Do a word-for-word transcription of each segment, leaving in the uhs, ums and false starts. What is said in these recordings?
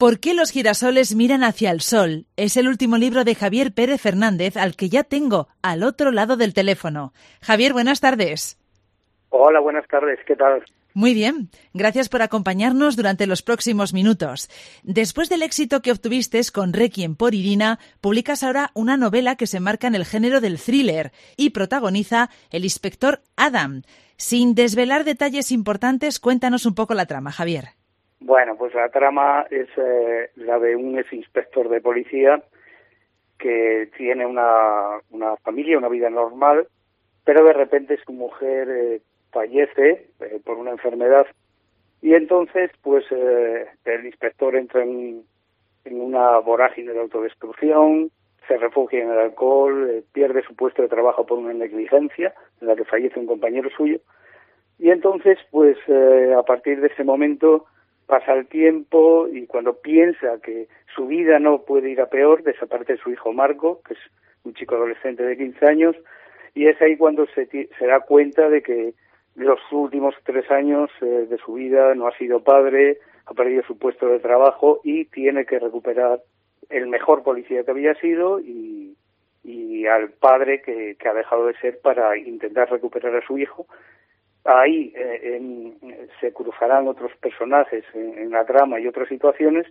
¿Por qué los girasoles miran hacia el sol? Es el último libro de Javier Pérez Fernández, al que ya tengo al otro lado del teléfono. Javier, buenas tardes. Hola, buenas tardes, ¿qué tal? Muy bien, gracias por acompañarnos durante los próximos minutos. Después del éxito que obtuviste con Requiem por Irina, publicas ahora una novela que se marca en el género del thriller y protagoniza el inspector Adam. Sin desvelar detalles importantes, cuéntanos un poco la trama, Javier. Bueno, pues la trama es eh, la de un ex inspector de policía que tiene una, una familia, una vida normal, pero de repente su mujer eh, fallece eh, por una enfermedad y entonces pues eh, el inspector entra en, en una vorágine de autodestrucción, se refugia en el alcohol, eh, pierde su puesto de trabajo por una negligencia en la que fallece un compañero suyo y entonces pues eh, a partir de ese momento pasa el tiempo y cuando piensa que su vida no puede ir a peor, desaparece su hijo Marco, que es un chico adolescente de quince años, y es ahí cuando se, se da cuenta de que los últimos tres años eh, de su vida no ha sido padre, ha perdido su puesto de trabajo y tiene que recuperar el mejor policía que había sido y, y al padre que, que ha dejado de ser para intentar recuperar a su hijo. Ahí eh, en, se cruzarán otros personajes en, en la trama y otras situaciones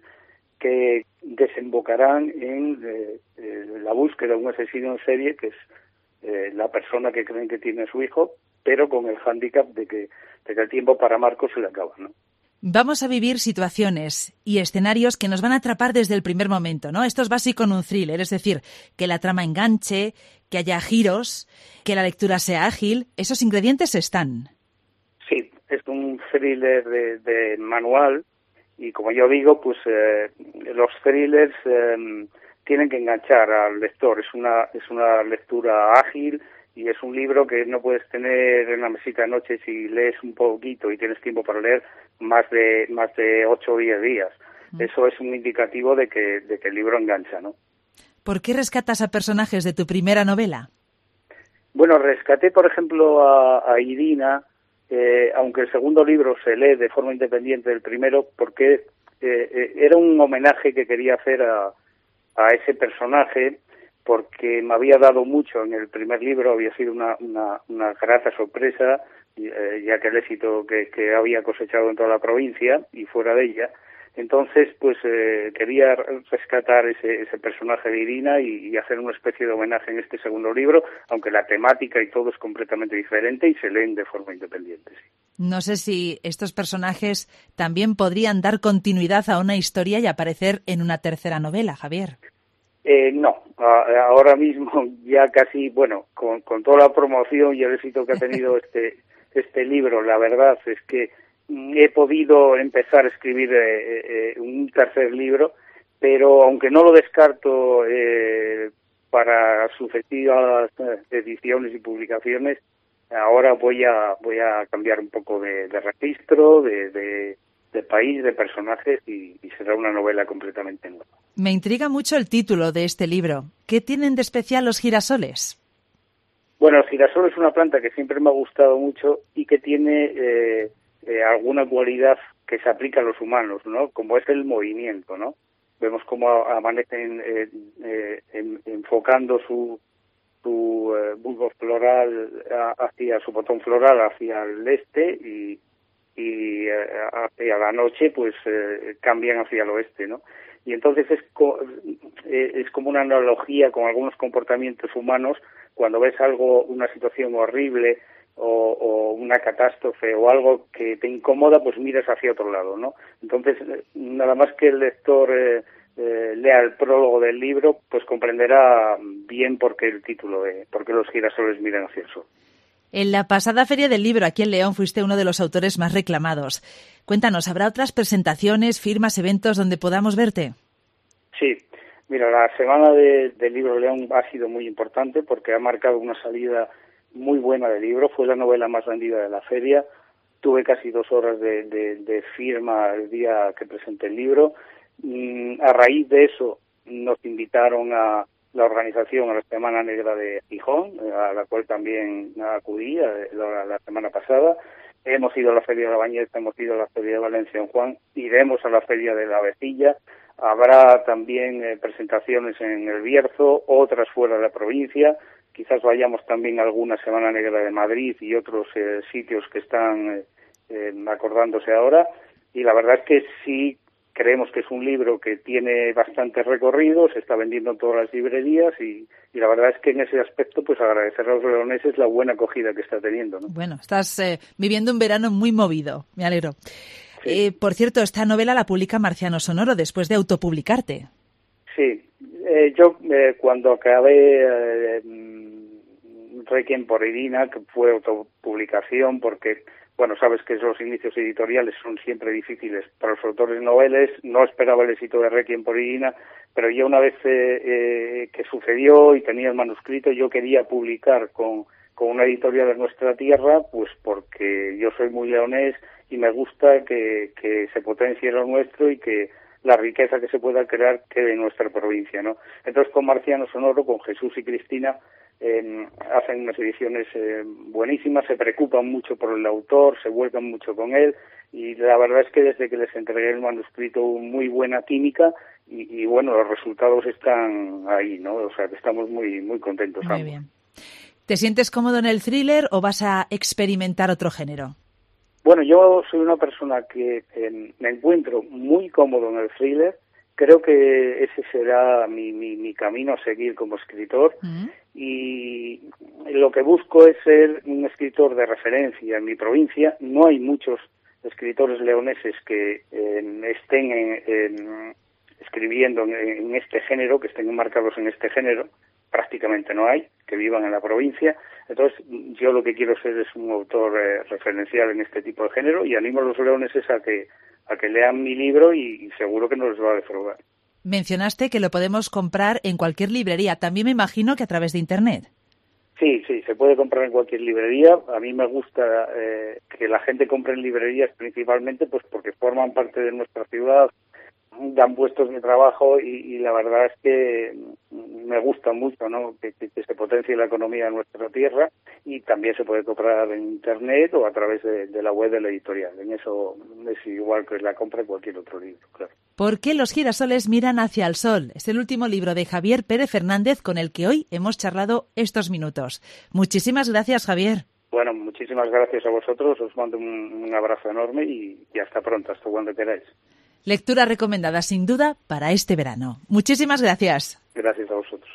que desembocarán en eh, eh, la búsqueda de un asesino en serie que es eh, la persona que creen que tiene a su hijo, pero con el hándicap de que, de que el tiempo para Marco se le acaba, ¿no? Vamos a vivir situaciones y escenarios que nos van a atrapar desde el primer momento, ¿no? Esto es básico en un thriller, es decir, que la trama enganche, que haya giros, que la lectura sea ágil. Esos ingredientes están. Sí, es un thriller de, de manual y como yo digo, pues eh, los thrillers eh, tienen que enganchar al lector. Es una es una lectura ágil y es un libro que no puedes tener en la mesita de noche si lees un poquito y tienes tiempo para leer más de más de ocho o diez días. Mm. Eso es un indicativo de que de que el libro engancha, ¿no? ¿Por qué rescatas a personajes de tu primera novela? Bueno, rescaté, por ejemplo, a, a Irina. Eh, aunque el segundo libro se lee de forma independiente del primero, porque eh, eh, era un homenaje que quería hacer a, a ese personaje, porque me había dado mucho en el primer libro, había sido una, una, una grata sorpresa, eh, ya que el éxito que, que había cosechado en toda la provincia y fuera de ella. Entonces, pues eh, quería rescatar ese, ese personaje de Irina y, y hacer una especie de homenaje en este segundo libro, aunque la temática y todo es completamente diferente y se leen de forma independiente. Sí. No sé si estos personajes también podrían dar continuidad a una historia y aparecer en una tercera novela, Javier. Eh, no, a, ahora mismo ya casi, bueno, con, con toda la promoción y el éxito que ha tenido este, este libro, la verdad es que he podido empezar a escribir eh, eh, un tercer libro, pero aunque no lo descarto eh, para sucesivas ediciones y publicaciones, ahora voy a voy a cambiar un poco de, de registro, de, de, de país, de personajes y, y será una novela completamente nueva. Me intriga mucho el título de este libro. ¿Qué tienen de especial los girasoles? Bueno, el girasol es una planta que siempre me ha gustado mucho y que tiene eh, Eh, alguna cualidad que se aplica a los humanos, ¿no? Como es el movimiento, ¿no? Vemos cómo amanecen eh, eh, en, enfocando su su eh, bulbo floral hacia su botón floral hacia el este y y eh, hacia la noche pues eh, cambian hacia el oeste, ¿no? Y entonces es co- eh, es como una analogía con algunos comportamientos humanos cuando ves algo, una situación horrible O, o una catástrofe o algo que te incomoda, pues miras hacia otro lado, ¿no? Entonces, nada más que el lector eh, eh, lea el prólogo del libro, pues comprenderá bien por qué el título de por qué los girasoles miran hacia el sol. En la pasada Feria del Libro aquí en León fuiste uno de los autores más reclamados. Cuéntanos, ¿habrá otras presentaciones, firmas, eventos donde podamos verte? Sí, mira, la semana de, del Libro León ha sido muy importante porque ha marcado una salida muy buena de libro, fue la novela más vendida de la feria, tuve casi dos horas de, de, de firma el día que presenté el libro, mm, a raíz de eso nos invitaron a la organización a la Semana Negra de Gijón, a la cual también acudí la, la semana pasada, hemos ido a la Feria de la Bañeza, hemos ido a la Feria de Valencia en Juan, iremos a la Feria de la Vecilla, Habrá también eh, presentaciones en El Bierzo, otras fuera de la provincia. Quizás vayamos también a alguna Semana Negra de Madrid y otros eh, sitios que están eh, eh, acordándose ahora. Y la verdad es que sí creemos que es un libro que tiene bastante recorrido, se está vendiendo en todas las librerías y, y la verdad es que en ese aspecto pues agradecer a los leoneses la buena acogida que está teniendo, ¿no? Bueno, estás eh, viviendo un verano muy movido, me alegro. Sí. Eh, por cierto, esta novela la publica Marciano Sonoro después de autopublicarte. Sí, eh, yo eh, cuando acabé eh, Requiem por Irina, que fue autopublicación, porque, bueno, sabes que los inicios editoriales son siempre difíciles para los autores noveles, no esperaba el éxito de Requiem por Irina, pero ya una vez eh, eh, que sucedió y tenía el manuscrito, yo quería publicar con, con una editorial de nuestra tierra, pues porque yo soy muy leonés y me gusta que, que se potencie lo nuestro y que la riqueza que se pueda crear quede en nuestra provincia, ¿no? Entonces, con Marciano Sonoro, con Jesús y Cristina, eh, hacen unas ediciones eh, buenísimas, se preocupan mucho por el autor, se vuelcan mucho con él, y la verdad es que desde que les entregué el manuscrito muy buena química, y, y bueno, los resultados están ahí, ¿no? O sea, que estamos muy, muy contentos. Muy ambos. bien. ¿Te sientes cómodo en el thriller o vas a experimentar otro género? Bueno, yo soy una persona que eh, me encuentro muy cómodo en el thriller. Creo que ese será mi, mi, mi camino a seguir como escritor. Uh-huh. Y lo que busco es ser un escritor de referencia en mi provincia. No hay muchos escritores leoneses que eh, estén en, en, escribiendo en, en este género, que estén enmarcados en este género. Prácticamente no hay, que vivan en la provincia. Entonces, yo lo que quiero ser es un autor eh, referencial en este tipo de género y animo a los leoneses a que a que lean mi libro y, y seguro que no les va a defraudar. Mencionaste que lo podemos comprar en cualquier librería. También me imagino que a través de Internet. Sí, sí, se puede comprar en cualquier librería. A mí me gusta eh, que la gente compre en librerías principalmente pues porque forman parte de nuestra ciudad, dan puestos de trabajo y, y la verdad es que me gusta mucho, ¿no? Que, que, que se potencie la economía de nuestra tierra y también se puede comprar en internet o a través de, de la web de la editorial. En eso es igual que la compra de cualquier otro libro, claro. ¿Por qué los girasoles miran hacia el sol? Es el último libro de Javier Pérez Fernández con el que hoy hemos charlado estos minutos. Muchísimas gracias, Javier. Bueno, muchísimas gracias a vosotros. Os mando un, un abrazo enorme y, y hasta pronto, hasta cuando queráis. Lectura recomendada sin duda para este verano. Muchísimas gracias. Gracias a vosotros.